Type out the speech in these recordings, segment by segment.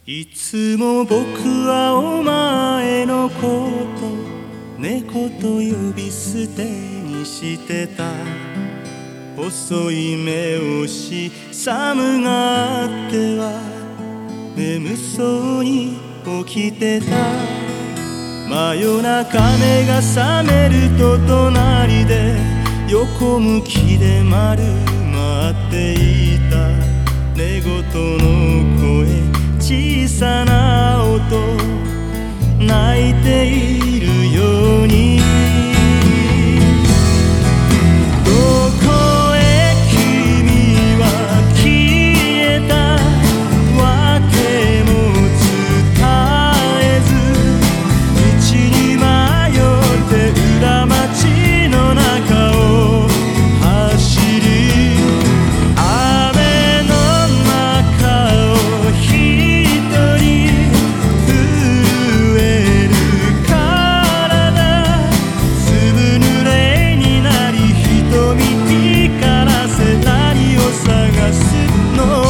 いつも僕はお前のこと猫と呼び捨てにしてた。細い目をし寒があっては眠そうに起きてた。真夜中目が覚めると隣で横向きで丸まっていた。寝言の声、小さな音、泣いているように。どこへ君は消えたわけも伝えず、道に迷って裏町の中を走り、雨の中を一人震える体、粒濡れになり瞳光らせ何を探すの。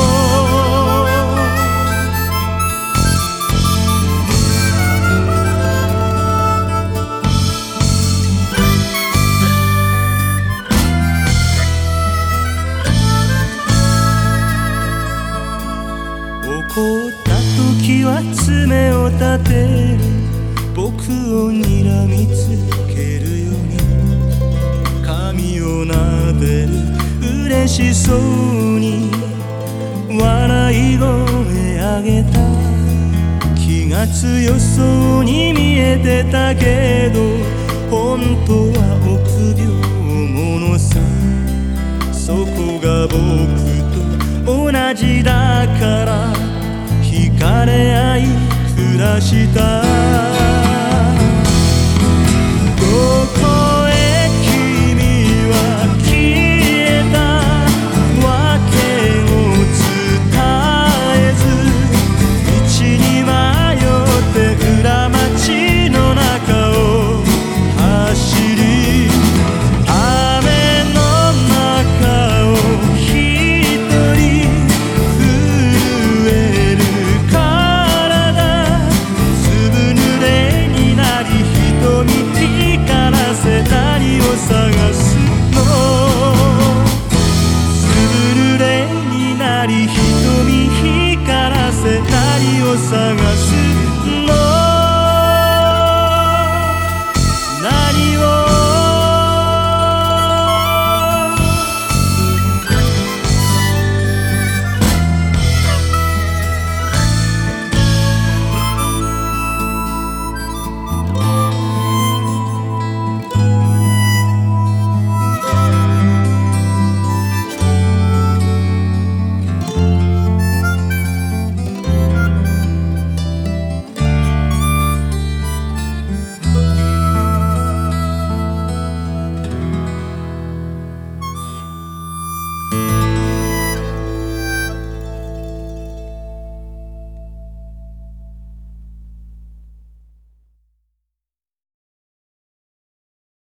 怒った時は爪を立てる、僕を睨みつけるように。髪を撫でる嬉しそうに笑い声上げた。気が強そうに見えてたけど本当は臆病者さ。そこが僕と同じだから惹かれ合い暮らした。